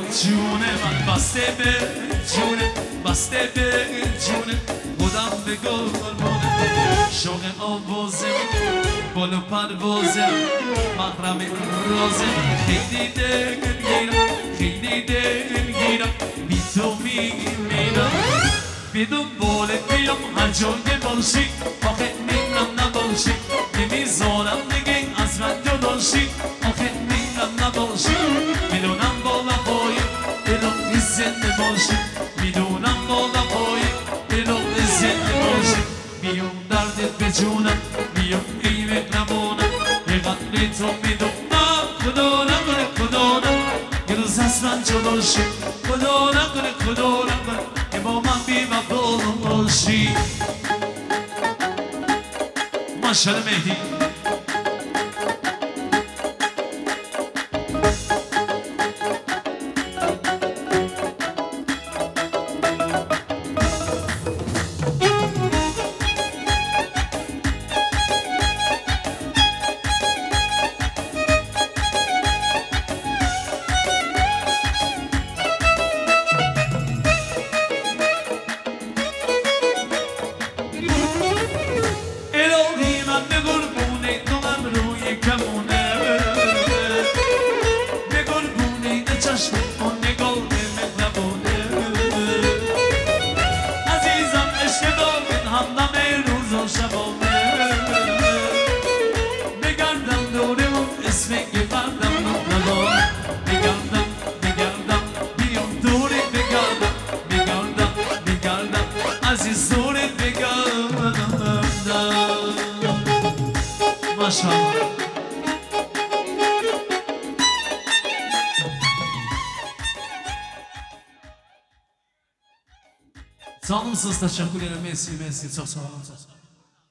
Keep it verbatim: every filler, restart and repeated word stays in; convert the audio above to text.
جونه من بسته به جونه بسته به جونه خودم به قربونه شوق آوازه بالو پروازه محرم رازه خیلی دلگیرم خیلی دلگیرم بی تو میمیرم به دنبالت بیام هر جا که باشی آخه میرم نباشی نمیذارم دیگه از من جدا شی آخه میرم نباشی میدونم با وفایی الهی زنده باشی میدونم با وفایی الهی زنده باشی بیام دردت به جونم بیام قیمت نمونم یه قدر تو میدونم خدا نکنه خدا نکنه یه روز از من جدا شی خدا نکنه خدا نکنه که با من بی وفا باشی ماشاءالله مهدی Sağ olun, siz teşekkür ederim. Messi, Messi, çok sağ olun.